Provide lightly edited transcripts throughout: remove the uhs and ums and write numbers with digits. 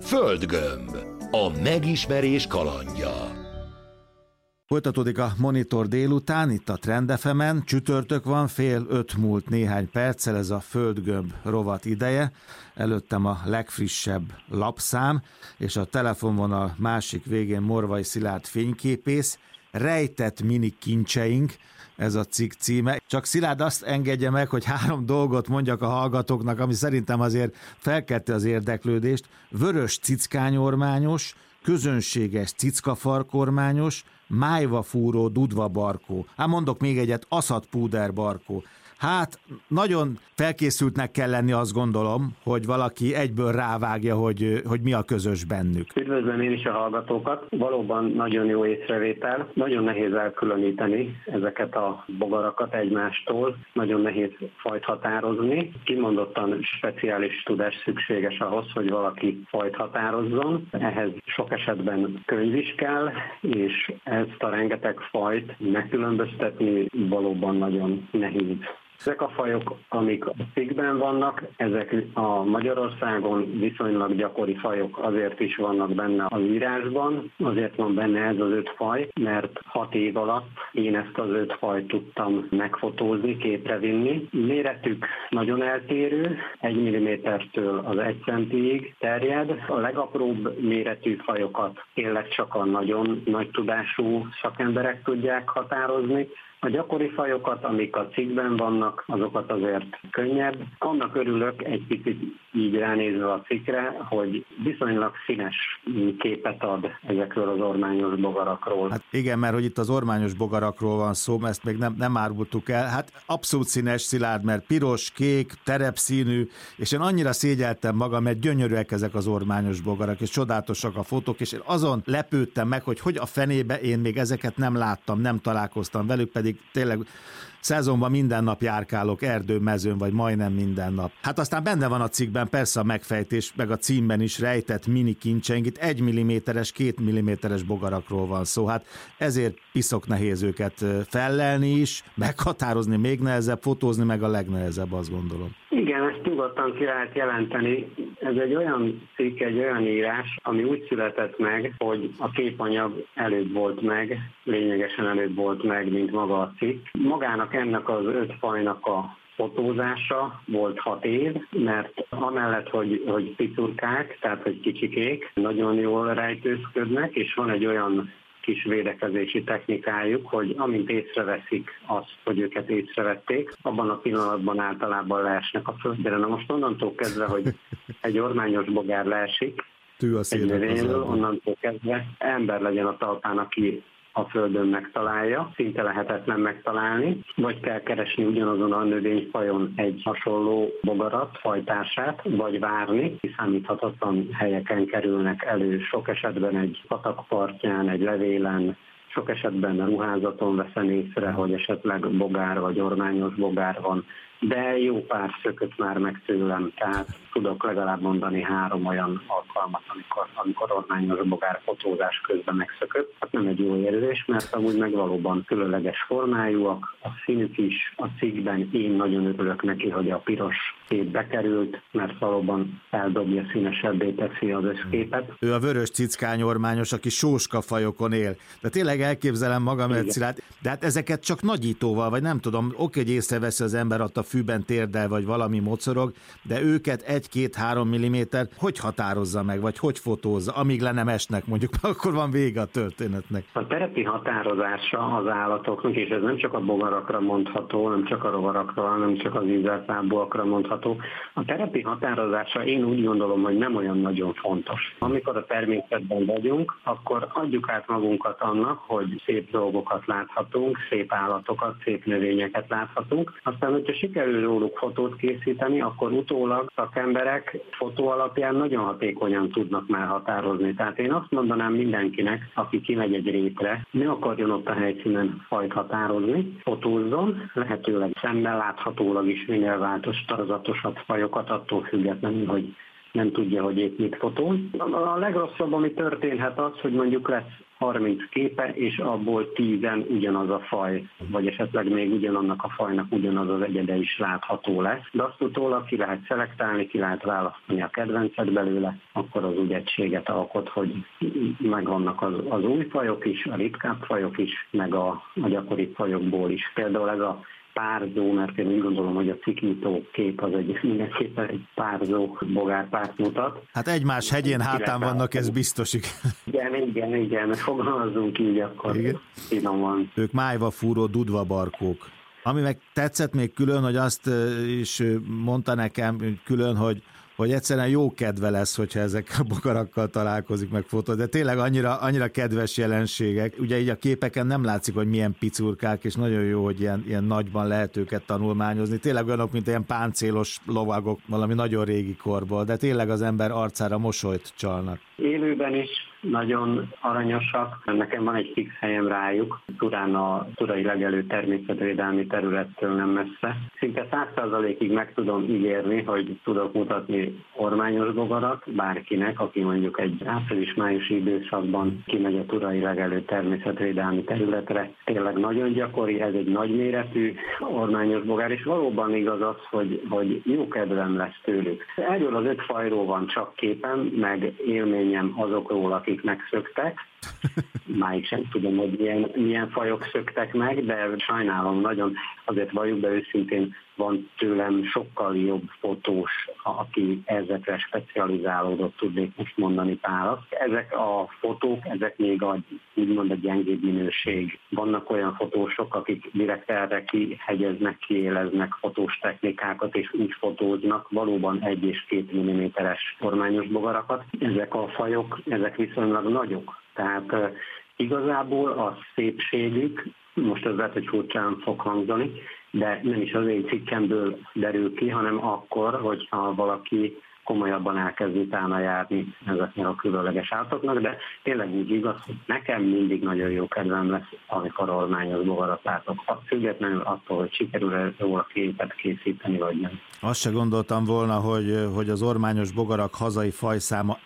Földgömb. A megismerés kalandja. Folytatódik a Monitor délután, itt a Trend FM-en. Csütörtök van, 4:30 múlt néhány perccel, ez a Földgömb rovat ideje. Előttem a legfrissebb lapszám, és a telefonvonal másik végén Morvai Szilárd fényképész. Rejtett mini kincseink, ez a cikk címe. Csak Szilárd, azt engedje meg, hogy 3 dolgot mondjak a hallgatóknak, ami szerintem azért felkelti az érdeklődést. Vörös cickányormányos, közönséges cickafarkormányos, májvafúró dudvabarkó. Hát mondok még egyet, aszatpúderbarkó. Hát nagyon felkészültnek kell lenni, azt gondolom, hogy valaki egyből rávágja, hogy mi a közös bennük. Üdvözlöm én is a hallgatókat. Valóban nagyon jó észrevétel. Nagyon nehéz elkülöníteni ezeket a bogarakat egymástól. Nagyon nehéz fajt határozni. Kimondottan speciális tudás szükséges ahhoz, hogy valaki fajt határozzon. Ehhez sok esetben könyv is kell, és ezt a rengeteg fajt megkülönböztetni valóban nagyon nehéz. Ezek a fajok, amik a cikkben vannak, ezek a Magyarországon viszonylag gyakori fajok, azért is vannak benne az írásban, azért van benne ez az 5 faj, mert 6 év alatt én ezt az 5 fajt tudtam megfotózni, képre vinni. Méretük nagyon eltérő, 1 mm-től az 1 centig terjed. A legapróbb méretű fajokat tényleg csak a nagyon nagy tudású szakemberek tudják határozni. A gyakori fajokat, amik a cikkben vannak, azokat azért könnyebb. Annak örülök egy picit így ránézve a cikkre, hogy viszonylag színes képet ad ezekről az ormányos bogarakról. Hát igen, mert hogy itt az ormányos bogarakról van szó, ezt még nem árultuk el. Hát abszolút színes, Szilárd, mert piros, kék, terepszínű, és én annyira szégyeltem magam, mert gyönyörűek ezek az ormányos bogarak, és csodálatosak a fotók, és én azon lepődtem meg, hogy a fenébe én még ezeket nem láttam, nem találkoztam velük, pedig tényleg szezonban minden nap járkálok erdő, mezőn, vagy majdnem minden nap. Hát aztán benne van a cikkben persze a megfejtés, meg a címben is rejtett mini kincseink. Itt 1 mm-es, 2 mm-es bogarakról van szó. Hát ezért piszok nehéz őket fellelni is, meghatározni még nehezebb, fotózni meg a legnehezebb, azt gondolom. Igen, ezt nyugodtan ki lehet jelenteni. Ez egy olyan cikk, egy olyan írás, ami úgy született meg, hogy a képanyag előbb volt meg, lényegesen előbb volt meg, mint maga a cikk. Magának ennek az 5 fajnak a fotózása volt 6 év, mert amellett, hogy picurkák, tehát hogy kicsikék, nagyon jól rejtőzködnek, és van egy olyan kis védekezési technikájuk, hogy amint észreveszik azt, hogy őket észrevették, abban a pillanatban általában leesnek a földre. Na most onnantól kezdve, hogy egy ormányos bogár leesik egy növényről, onnantól kezdve ember legyen a talpán, aki a földön megtalálja, szinte lehetetlen megtalálni, vagy kell keresni ugyanazon a növényfajon egy hasonló bogarat, fajtársát, vagy várni, kiszámíthatatlan helyeken kerülnek elő, sok esetben egy patak partján, egy levélen, sok esetben a ruházaton veszem észre, hogy esetleg bogár vagy ormányos bogár van, de jó pár szökött már meg tőlem, tehát tudok legalább mondani 3 olyan alkalmat, amikor ormányos bogár fotózás közben megszökött. Hát nem egy jó érzés, mert amúgy meg valóban különleges formájúak, a színük is, a cikkben én nagyon örülök neki, hogy a piros kép bekerült, mert valóban eldobja, színesebbé teszi az összképet. Ő a vörös cickányormányos, aki sóskafajokon él. De tényleg elképzelem magam, Szilárd, de hát ezeket csak nagyítóval, vagy nem tudom, oké, hogy észreveszi az ember, ott a fűben térdel, vagy valami mocorog, de őket 1-2-3 mm hogy határozza meg, vagy hogy fotózza, amíg le nem esnek, mondjuk, akkor van vége a történetnek. A terepi határozása az állatoknak, és ez nem csak a bogarakra mondható, nem csak a rovarakra, nem csak az ízeltlábúakra mondható. A terepi határozása én úgy gondolom, hogy nem olyan nagyon fontos. Amikor a természetben vagyunk, akkor adjuk át magunkat annak, hogy szép dolgokat láthatunk, szép állatokat, szép növényeket láthatunk. Aztán, hogyha sikerül róluk fotót készíteni, akkor utólag szakemberek fotó alapján nagyon hatékonyan tudnak már határozni. Tehát én azt mondanám mindenkinek, aki kimegy egy rétre, ne akarjon ott a helyszínen fajt határozni, fotózzon, lehetőleg szemmel láthatólag is minél változatosabb fajokat, attól függetlenül, hogy nem tudja, hogy épp mit fotóz. A legrosszabb, ami történhet az, hogy mondjuk lesz 30 képe, és abból 10-en ugyanaz a faj, vagy esetleg még ugyanannak a fajnak ugyanaz az egyede is látható lesz. De azt utólag ki lehet szelektálni, ki lehet választani a kedvencet belőle, akkor akkor az úgy egységet alkot, hogy megvannak az új fajok is, a ritkább fajok is, meg a gyakoribb fajokból is. Például ez a párzó, mert én úgy gondolom, hogy a cikknyitó kép az mindenképpen egy párzó bogárpárt mutat. Hát egymás hegyén hátán vannak, ez biztos. Igen, fogalmazzunk így, akkor finom van. Ők májva fúró dudvabarkók. Ami meg tetszett még külön, hogy azt is mondta nekem külön, hogy egyszerűen jó kedve lesz, hogyha ezek a bogarakkal találkozik, meg fotó, de tényleg annyira kedves jelenségek. Ugye így a képeken nem látszik, hogy milyen picurkák, és nagyon jó, hogy ilyen nagyban lehet őket tanulmányozni. Tényleg olyanok, mint ilyen páncélos lovagok valami nagyon régi korból, de tényleg az ember arcára mosolyt csalnak. Élőben is nagyon aranyosak. Nekem van egy fix helyem rájuk, Turán a Turai Legelő természetvédelmi területtől nem messze. Szinte 100%-ig meg tudom ígérni, hogy tudok mutatni ormányos bogarat bárkinek, aki mondjuk egy április-májusi időszakban kimegy a Turai Legelő természetvédelmi területre. Tényleg nagyon gyakori, ez egy nagyméretű ormányos bogár, és valóban igaz az, hogy jó kedvem lesz tőlük. Erről az 5 fajról van csak képem, meg élményem azokról, akik megszöktek. Máig sem tudom, hogy milyen fajok szöktek meg, de sajnálom nagyon, azért valljuk be őszintén, van tőlem sokkal jobb fotós, aki ezekre specializálódott, tudnék most mondani párat. Ezek a fotók, ezek még úgymond a gyengébb minőség. Vannak olyan fotósok, akik direkt erre kihegyeznek, kiéleznek fotós technikákat, és úgy fotóznak valóban 1 és 2 mm-es ormányos bogarakat. Ezek a fajok, ezek viszonylag nagyok. Tehát igazából a szépségük, most ez lehet, hogy furcsán fog hangzani, de nem is az én cikkemből derül ki, hanem akkor, hogyha valaki komolyabban elkezd utána járni ezeknek a különleges állatoknak, de tényleg úgy igaz, hogy nekem mindig nagyon jó kedvem lesz, amikor ormányos bogarat látok. Függetlenül attól, hogy sikerül róla képet készíteni, vagy nem. Azt se gondoltam volna, hogy az ormányos bogarak hazai fajszáma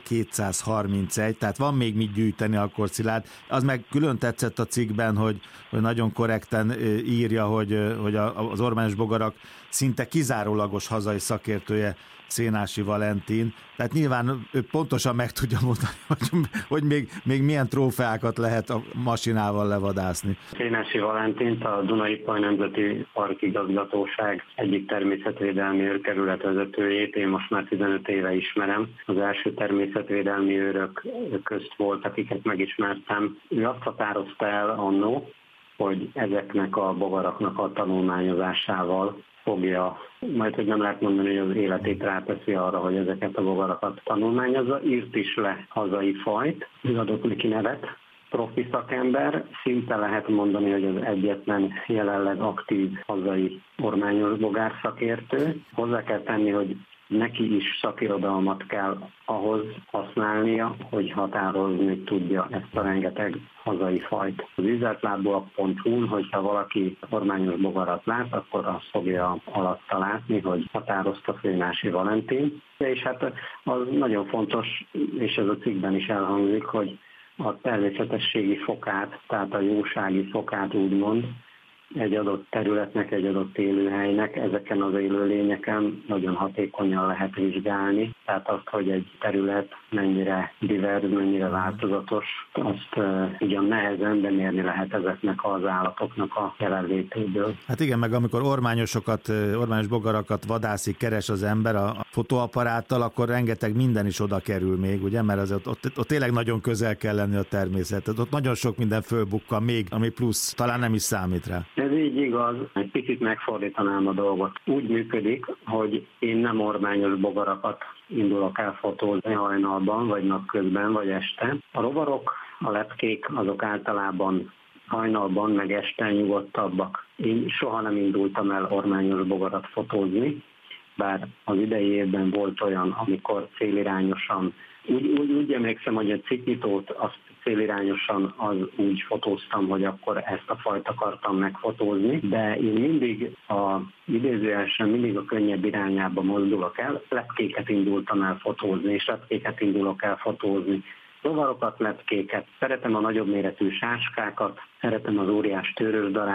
1231, tehát van még mit gyűjteni akkor, Szilárd. Az meg külön tetszett a cikkben, hogy nagyon korrekten írja, hogy az ormányos bogarak szinte kizárólagos hazai szakértője Szénási Valentin, tehát nyilván ő pontosan meg tudja mondani, hogy még milyen trófeákat lehet a masinával levadászni. Szénási Valentint a Duna-Ipoly Nemzeti Park Igazgatóság egyik természetvédelmi őrkerület vezetőjét én most már 15 éve ismerem. Az első természetvédelmi őrök közt volt, akiket megismertem. Ő azt határozta el annó, hogy ezeknek a bogaraknak a tanulmányozásával fogja, majd hogy nem lehet mondani, hogy az életét ráteszi arra, hogy ezeket a bogarakat tanulmányozza. Írt is le hazai fajt, adott neki nevet. Profi szakember, szinte lehet mondani, hogy az egyetlen jelenleg aktív hazai ormányos bogár szakértő. Hozzá kell tenni, hogy neki is szakirodalmat kell ahhoz használnia, hogy határozni tudja ezt a rengeteg hazai fajt. Az üzletlábúak.hu-n, hogyha valaki ormányos bogarat lát, akkor azt fogja alatta látni, hogy határozta Szénási Valentin. És hát az nagyon fontos, és ez a cikkben is elhangzik, hogy a természetességi fokát, tehát a jósági fokát úgymond, egy adott területnek, egy adott élőhelynek, ezeken az élőlényeken nagyon hatékonyan lehet vizsgálni. Tehát azt, hogy egy terület mennyire divers, mennyire változatos, azt ugyan nehezen, de mérni lehet ezeknek az állatoknak a jelenlétéből. Hát igen, meg amikor ormányos bogarakat vadászik, keres az ember a fotóapparáttal, akkor rengeteg minden is oda kerül még, ugye, mert az ott tényleg nagyon közel kell lenni a természethez. Ott nagyon sok minden fölbukkan még, ami plusz, talán nem is számít rá. Ez így igaz, egy picit megfordítanám a dolgot. Úgy működik, hogy én nem ormányos bogarakat indulok el fotózni hajnalban, vagy napközben, vagy este. A rovarok, a lepkék, azok általában hajnalban, meg este nyugodtabbak. Én soha nem indultam el ormányos bogarat fotózni, bár az idei évben volt olyan, amikor célirányosan, úgy emlékszem, hogy a cikknyitót azt célirányosan úgy fotóztam, hogy akkor ezt a fajt akartam megfotózni, de én mindig idézőjelesen mindig a könnyebb irányába mozdulok el, lepkéket indultam el fotózni, és lepkéket indulok el fotózni. Rovarokat, lepkéket, szeretem a nagyobb méretű sáskákat, szeretem az óriás tőrösdarást,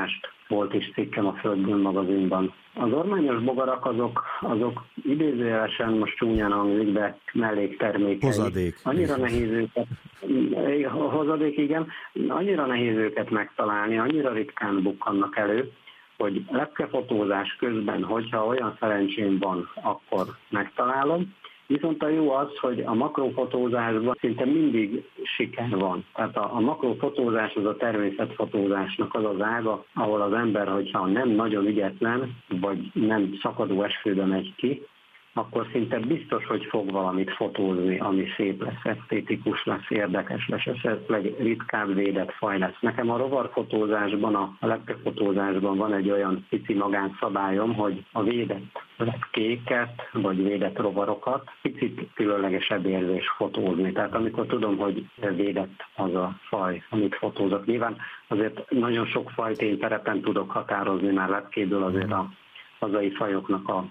volt is cikkem a Földgömb magazinban. Az ormányos bogarak azok idézőjelesen, most csúnyán hangzik, de melléktermékei. Hozadék. Annyira nehéz őket, hozadék, igen, annyira nehéz őket megtalálni, annyira ritkán bukkannak elő, hogy lepkefotózás közben, hogyha olyan szerencsém van, akkor megtalálom. Viszont a jó az, hogy a makrofotózásban szinte mindig siker van. Tehát a makrofotózás az a természetfotózásnak az az ága, ahol az ember, hogyha nem nagyon ügyetlen, vagy nem szakadó esküvőbe megy ki, akkor szinte biztos, hogy fog valamit fotózni, ami szép lesz, esztétikus lesz, érdekes lesz, esetleg ritkább védett faj lesz. Nekem a rovarfotózásban, a lepkefotózásban van egy olyan pici magánszabályom, hogy a védett lepkéket, vagy védett rovarokat picit különlegesebb érzés fotózni. Tehát amikor tudom, hogy védett az a faj, amit fotózok. Nyilván azért nagyon sok fajt én terepen tudok határozni, már lepkéből azért a hazai fajoknak a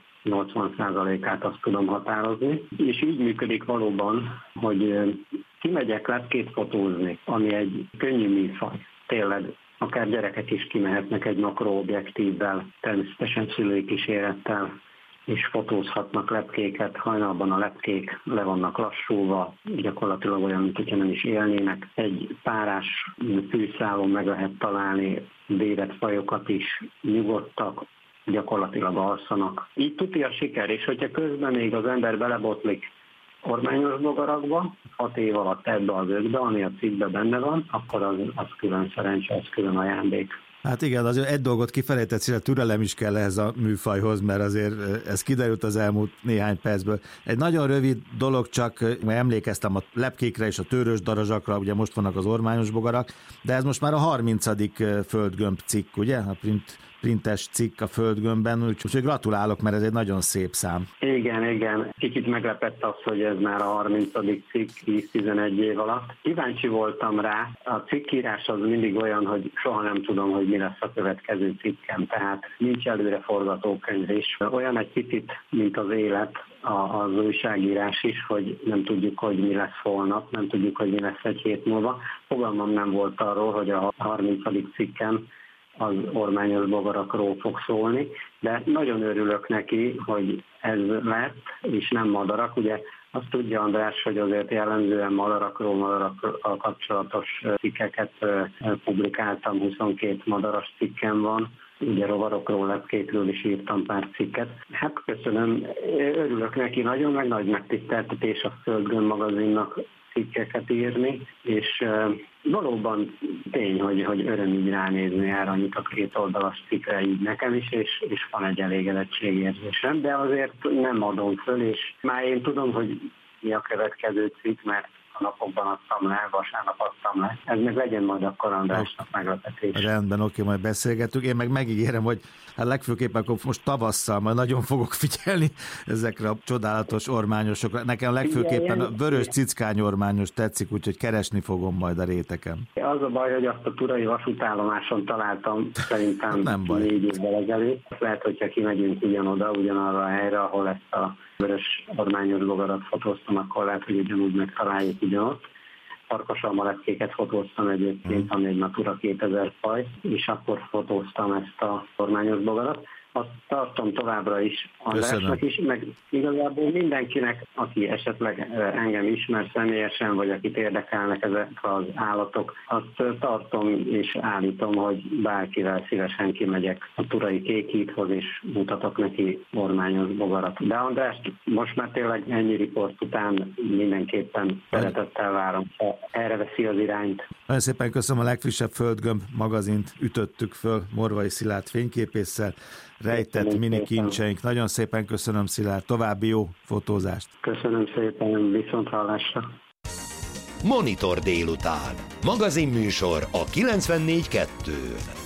80%-át azt tudom határozni, és így működik valóban, hogy kimegyek lepkét fotózni, ami egy könnyű műfaj. Tényleg, akár gyerekek is kimehetnek egy makroobjektívvel, természetesen szülői kísérettel, és fotózhatnak lepkéket. Hajnalban a lepkék le vannak lassulva, gyakorlatilag olyan, mint hogyha nem is élnének. Egy párás fűszálon meg lehet találni védett fajokat is, nyugodtak, gyakorlatilag alszanak. Így tuti a siker, és hogyha közben még az ember belebotlik ormányos bogarakba, 6 év alatt ebbe az 5-be, ami a cikkben benne van, akkor az külön szerencse, az külön ajándék. Hát igen, azért egy dolgot kifelejtett, hogy türelem is kell ehhez a műfajhoz, mert azért ez kiderült az elmúlt néhány percből. Egy nagyon rövid dolog, csak emlékeztem a lepkékre és a tőrös darazsakra, ugye most vannak az ormányos bogarak, de ez most már a 30. Földgömb cikk, ugye? A printes cikk a Földgömbben, úgyhogy gratulálok, mert ez egy nagyon szép szám. Igen. Kicsit meglepett az, hogy ez már a 30. cikk 10-11 év alatt. Kíváncsi voltam rá, a cikkírás az mindig olyan, hogy soha nem tudom, hogy mi lesz a következő cikkem, tehát nincs előre forgatókönyv is. Olyan egy picit, mint az élet, az újságírás is, hogy nem tudjuk, hogy mi lesz holnap, nem tudjuk, hogy mi lesz egy hét múlva. Fogalmam nem volt arról, hogy a 30. cikkem az ormányos bogarakról fog szólni, de nagyon örülök neki, hogy ez lett, és nem madarak. Ugye azt tudja András, hogy azért jellemzően madarakkal kapcsolatos cikkeket publikáltam, 22 madaras cikkem van, ugye rovarokról, lepkékről is írtam pár cikket. Hát köszönöm, örülök neki, nagyon meg nagy megtiszteltetés a Földgömb magazinnak cikkeket írni, és valóban tény, hogy öröm így ránézni erre a nyitott 2 oldalas cikkre így nekem is, és van egy elégedettségérzésem, de azért nem adom föl, és már én tudom, hogy mi a következő cikk, mert a napokban adtam le, vasárnap adtam le. Ez meg legyen majd akkor Andrásnak meglepetés. Rendben, oké, majd beszélgetünk. Én meg megígérem, hogy hát legfőképpen akkor most tavasszal majd nagyon fogok figyelni ezekre a csodálatos ormányosokra. Nekem legfőképpen a vörös cickány ormányos tetszik, úgyhogy keresni fogom majd a réteken. Az a baj, hogy azt a turai vasútállomáson találtam szerintem 4 évvel ezelőtt. Lehet, hogyha kimegyünk ugyanarra a helyre, ahol ezt a vörös ormányos bogarat fotóztam, akkor lehet, hogy ugyanúgy megtaláljuk ugyanott. Farkasalmalepkéket fotóztam egyébként, ami egy Natura 2000 faj, és akkor fotóztam ezt a ormányos bogarat. Azt tartom továbbra is Andrásnak is, meg igazából mindenkinek, aki esetleg engem ismer személyesen, vagy akit érdekelnek ezek az állatok, azt tartom és állítom, hogy bárkivel szívesen kimegyek a Turai Kékhídhoz, és mutatok neki ormányos bogarat. De András, most már tényleg ennyi riport után mindenképpen szeretettel várom, ha erre veszi az irányt. Nagyon szépen köszönöm, a legfrissebb Földgömb magazint ütöttük föl Morvai Szilárd fényképésszel, rejtett mini kincseink. Nagyon szépen köszönöm, Szilárd, további jó fotózást. Köszönöm szépen, viszonthallásra. Monitor délután. Magazinműsor a 94.2-n.